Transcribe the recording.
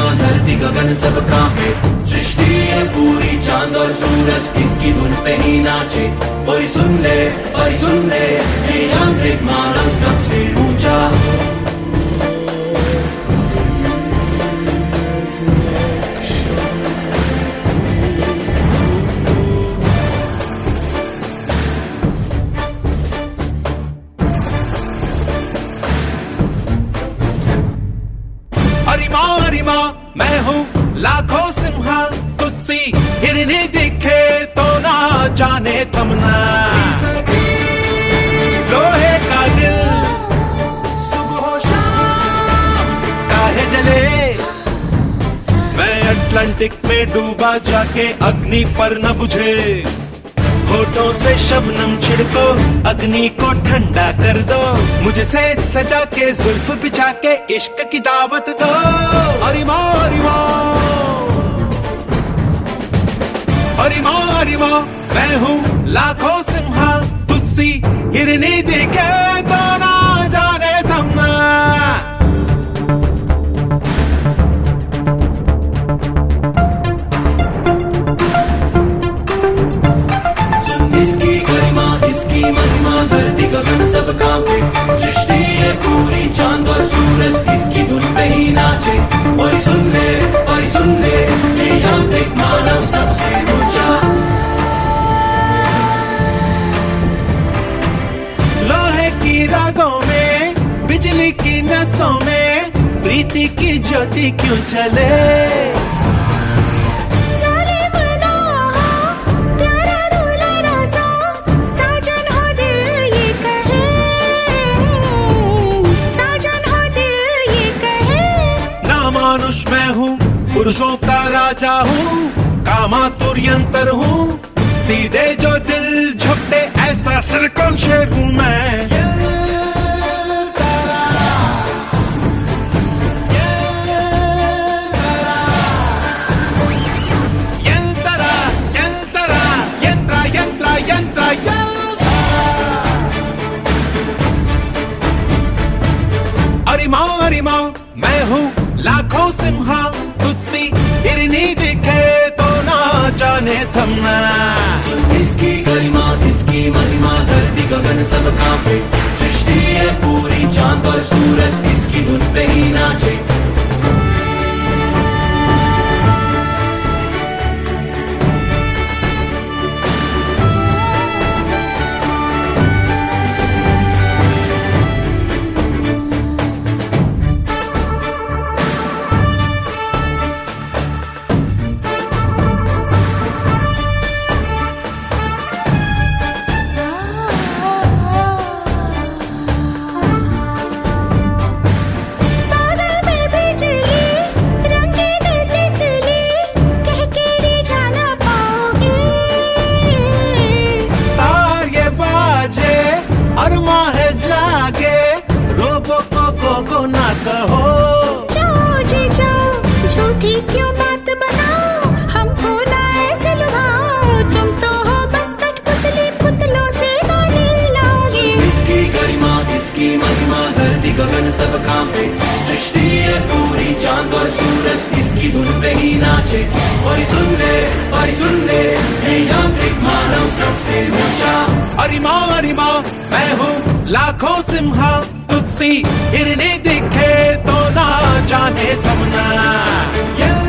धरती गगन सब कांपे। सृष्टि है पूरी चांद और सूरज इसकी धुन पे ही नाचे। और सुन ले ये यांत्रिक मानव सबसे ऊंचा। अरिमा मैं हूँ लाखों सिम्हा, तुझसी हिरनी दिखे तो ना जाने तमना। लोहे का दिल सुबह शाम काहे जले, मैं अटलांटिक में डूबा जाके अग्नि पर न बुझे। होठों से शबनम छिड़को, अग्नि को ठंडा कर दो। मुझे सेज सजा के जुल्फ बिछा के इश्क की दावत दो। अरिमा मैं हूँ लाखों सिम्हा, तुझसी हिरनी दिखे तो ना जाने थमना। इसकी गरिमा इसकी महिमा धरती गगन सब कांपे। सृष्टि है पूरी चांद और सूरज इसकी धुन पे ही नाचे। और सुन ले ये यांत्रिक मानव सबसे ऊंचा। लोहे की रागों में बिजली की नसों में प्रीति की ज्योति क्यों चले। मानुष मैं हूँ, पुरुषों का राजा हूँ, कामातुर यंत्र हूँ। सीधे जो दिल झपटे ऐसा सिरकॉन शेर हूँ मैं। अरिमा मैं हूँ लाखों सिम्हा, तुझसी हिरनी दिखे तो ना जाने थमना। इसकी गरिमा इसकी महिमा धरती गगन सब कांपे। सृष्टि है पूरी चांद और सूरज इसकी धुन पे ही नाचे। झूठी क्यों बात बनाओ, हमको ना ऐसे लुभाओ। तुम तो हो बस कठपुतली, पुतलों से गाने लाओगे। इसकी गरिमा इसकी महिमा धरती गगन सब कांपे। सृष्टि है पूरी चांद और सूरज इसकी धुन पे ही नाचे। और सुन ले ये यांत्रिक मानव सबसे ऊंचा। अरिमा मैं हूँ लाखों सिम्हा, तुझसी हिरनी दिखे तो ना जाने थमना।